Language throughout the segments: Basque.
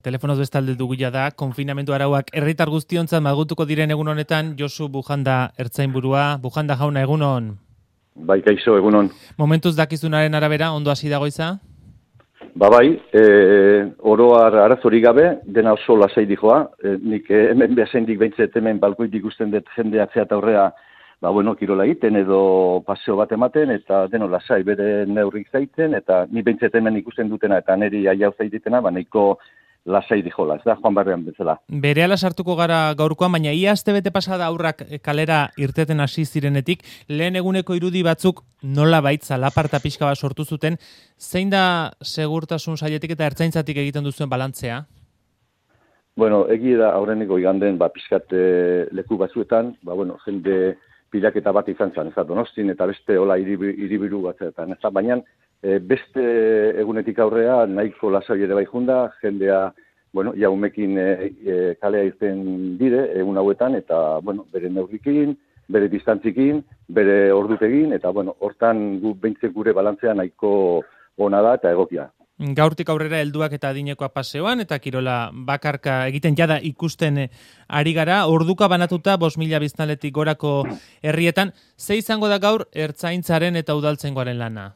Telefonoz bestalde duguia da, konfinamendu arauak herritar guztiontzat malgutuko diren egun honetan, Josu Bujanda ertzainburua. Bujanda jauna, egunon. Bai, kaixo, egunon. Momentuz dakizunaren arabera, ondo hasi dago iza? Bai, oroar arazorik gabe, dena oso lasai dijoa. Nik hemen behasendik behintzet hemen balkoit ikusten dut jendea zeat aurrea, kirola egiten edo paseo bat ematen, eta deno lasai bere neurrik zaiten, eta ni behintzet hemen ikusten dutena, eta niri aiau zaititena, nahiko lasai dijola, ez da, Juan Barrean bezala. Berehala sartuko gara gaurkoan, baina ia astebete pasada aurrak kalera irteten hasi zirenetik, lehen eguneko irudi batzuk nola baitza laparta pixka bat sortu zuten, zein da segurtasun sailetik eta ertzaintzatik egiten duzuen balantzea? Bueno, egi da aurreneko iganden, pixkat leku batzuetan, jende pilaketa bat izan zen, ez da, Donostin eta beste hola hiribiru batzeetan, ez da, baina beste egunetik aurrea nahiko lasai ere bai junda, jendea, jaumekin kalea irten dire, egun hauetan, eta, bere neurrikin, bere distantzikin, bere ordutegin, eta, hortan behintzek gure balantzea nahiko ona da eta egokia. Gaurtik aurrera helduak eta adinekoa paseoan, eta kirola bakarka egiten jada ikusten ari gara, orduka banatuta 5.000 biztanletik gorako herrietan, ze izango da gaur ertzaintzaren eta udaltzaingoaren lana?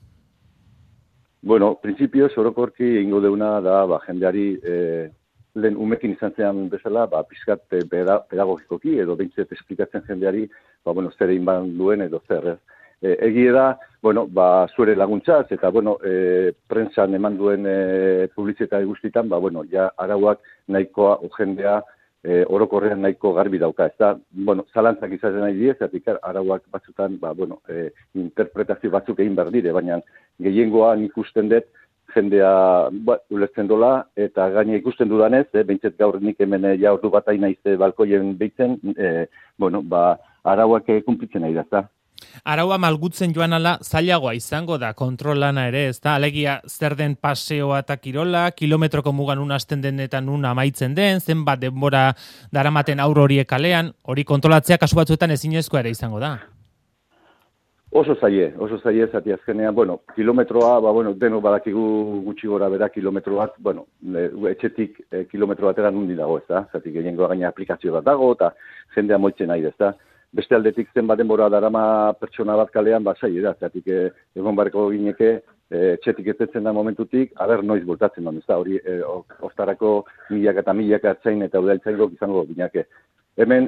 Bueno, printzipioz, orokorki egingo deuna da, jendeari lehen umekin izan zean bezala, pizkat pedagogikoki, edo behintzet esplikatzen jendeari, zer egin ban duen edo zer, ez. Egie da, zuere laguntzaz, eta, prentsan eman duen publizitate guztitan, ja arauak nahikoa, jendea, orokorrean nahiko garbi dauka, ez da, zalantzak izaten nahi diez, eta arauak batzutan, interpretazio batzuk egin behar dire, baina gehiengoan ikusten dut, jendea ulertzen dola, eta gaine ikusten dudanez, behintzet gaur nik hemen ordu bat hain naiz balkoien behitzen, arauak kumplitzen nahi da, ezta? Araua malgutzen joan ala zailagoa izango da kontrolana ere, ez da? Alegia zer den paseoa eta kirola, kilometroko mugan un hasten den eta nun amaitzen den, zenbat denbora daramaten aur horiek kalean, hori kontrolatzea kasu batzuetan ezinezkoa ere izango da. Oso zaie, zati azkenean, kilometroa, denok badakigu gutxi gora bera kilometro bat, etxetik kilometro batera nundi dago, ez da? Zati gehiengoa gaina aplikazio bat dago, eta jendea moitzen nahi, ez da? Beste aldetik zenbat denbora darama pertsona bat kalean, zaie da, zatik egon barreko gineke, etxetik etetzen da momentutik, aber noiz bultatzen duen, ez da? Hori, hortarako milaka eta milaka ertzain eta udaltzaingo izango gineke. Hemen,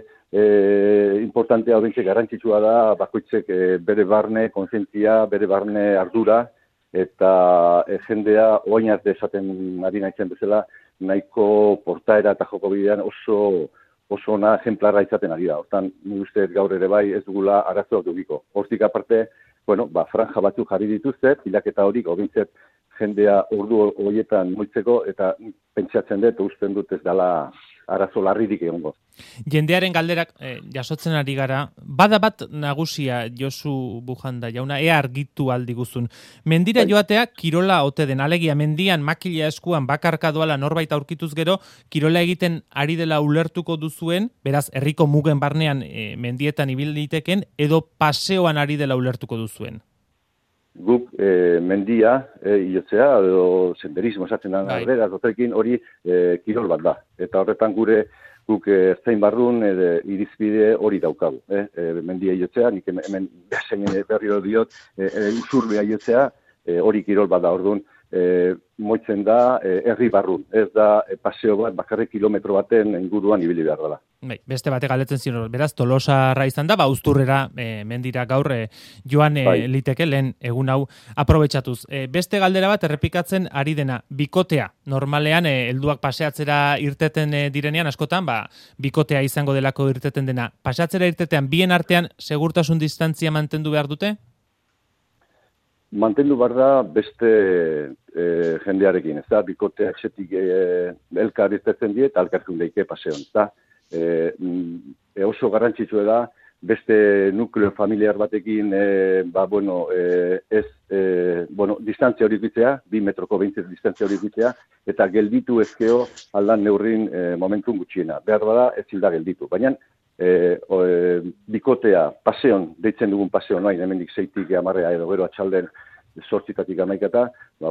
importantea horrentzek garrantzitsua da, bakoitzek bere barne kontzientzia, bere barne ardura, eta jendea oain arte esaten ari nahitzen bezala, nahiko portaera eta joko bidean oso ona ejemplarra izaten ari da. Hortan, ni uste gaur ere bai ez dugula arazoak dugiko. Hortik aparte, franja batzuk jarri dituzte, pilaketa horik, obintzet jendea ordu horietan moitzeko, eta pentsatzen dut, usten dut ez dela arazo larririk egongo. Jendearen galderak jasotzen ari gara, bada bat nagusia Josu Bujanda jauna, ea argitu aldi guzun. Mendira joatea kirola ote den, alegia mendian makila eskuan bakarka doala norbait aurkituz gero, kirola egiten ari dela ulertuko duzuen, beraz herriko mugen barnean mendietan ibil liteken, edo paseoan ari dela ulertuko duzuen. Guk mendia, iotzea, edo senderismo esatzen da, dotekin hori kirol bat da. Eta horretan guk ertzain barrun irizpide hori daukagu. Mendia iotzea, nik hemen berriro diot, usurbea iotzea, hori kirol bat da, orduan, moitzen da herri barrun. Ez da paseo bat, bakarrik kilometro baten inguruan ibili behar dela. Beste bate galetzen ziren, beraz, Tolosarra izan da, Uzturrera mendira gaur joan liteke lehen egun hau aprobetxatuz. Beste galdera bat errepikatzen ari dena, bikotea. Normalean, helduak paseatzera irteten direnean, askotan, bikotea izango delako irteten dena. Paseatzera irtetean, bien artean, segurtasun distantzia mantendu behar dute? Mantendu behar da beste jendearekin, ez da, bikotea etxetik elkar irtetzen die, eta elkarkun deike paseon, ez da. Oso garrantzitsua da, beste nukleo familiar batekin, distantzia hori bitzea, 2 metroko behintzez distantzia hori bitzea, eta gelditu ezkeo aldan neurrin momentun gutxiena. Behar bada, ez hilda gelditu. Baina, bikotea, paseon, deitzen dugun paseon, hemendik 6-tik 10 edo gero atxalden zortzitatik 11,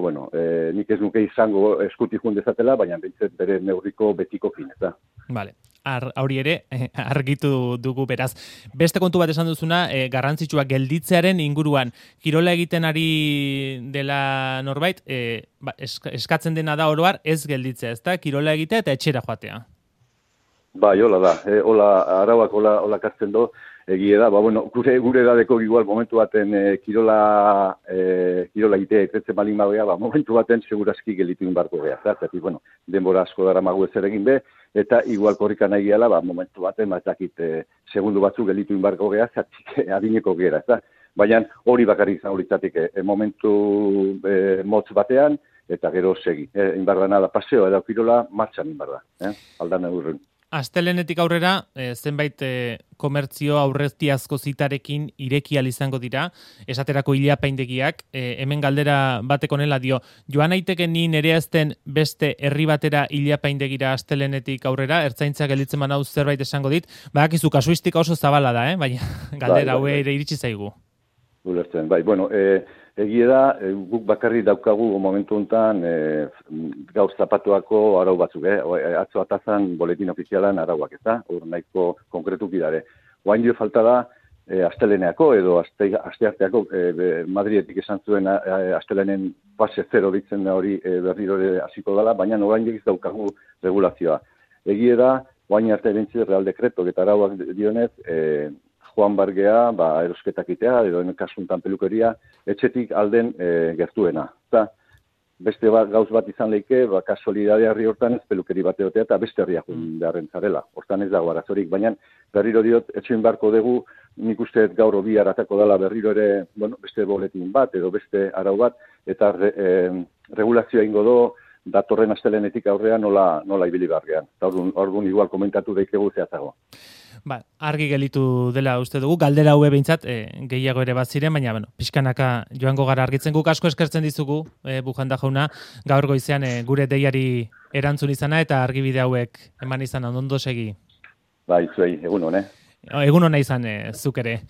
nik ez nuke izango eskutik jun dezatela, baina bintzet bere neurriko betikokin, eta. Vale. Hori ere, argitu dugu beraz. Beste kontu bat esan duzuna, garrantzitsua gelditzearen inguruan. Kirola egiten ari dela norbait, eskatzen dena da oroar ez gelditzea, ezta? Kirola egitea eta etxera joatea. Bai, hola da. Arauak hola kartzen do, egie da. Gure edadeko igual momentu baten kirola egitea etetzen balin bagea, momentu baten segurazki gelditu inbarko geha. Zergatik, denbora asko dara magu ez ere egin be, eta igual korrika nahi gehala, momentu baten, segundu batzuk gelditu inbarko geha, zergatik adineko gera, ez da? Baina hori bakarrik izan horitzatik momentu motz batean, eta gero segi. Inbarra nada, paseo, edo kirola, martxan inbarra, aldan eurren. Astelenetik aurrera, zenbait komertzio aurreztiazko zitarekin ireki izango dira, esaterako ilapaindegiak, hemen galdera bateko nela dio, joan aiteke ni nerea ezten beste herri batera ilapaindegira astelenetik aurrera, ertzaintza gelditzen manau zerbait esango dit, badakizu kasuistika oso zabala da, baina galdera haue ere iritsi zaigu. Ulertzen, egie da, guk bakarri daukagu momentu honetan gaur zapatuako arau batzuk, atzo atazan boletin ofizialan arauak, ez da? Hor nahiko konkretu bidare. Oain dio falta da, asteleneako edo astearteako Madridetik esan zuen astelenen fase 0 ditzen da hori berriro hasiko dela, baina orain egiz daukagu regulazioa. Egie da, oain arte bentsi Real Dekreto eta arauak dionez, joan bargea, erosketak itea, edo kasuntan pelukeria, etxetik alden gertuena. Beste gauz bat izan leike, kasualidadea herri hortan ez pelukeri bat egotea eta beste herriak beharren zarela. Hortan ez dago arazorik, baina berriro diot, etxoin barko dugu, nik uste gaur bihar atako dela berriro ere, beste boletin bat, edo beste arau bat, eta regulazioa ingo do, datorren astelenetik aurrean nola ibili bargean. Orduan igual komentatu daikegu zehatzago. Argi gelitu dela uste dugu, galdera hau behintzat gehiago ere bat ziren, baina pixkanaka joango gara argitzen. Guk asko eskertzen dizugu, Bujanda jauna, gaur goizean gure deiari erantzun izana eta argibide hauek eman izan ondo segi. Zuei, egun hone. Egun hona izan zuk ere.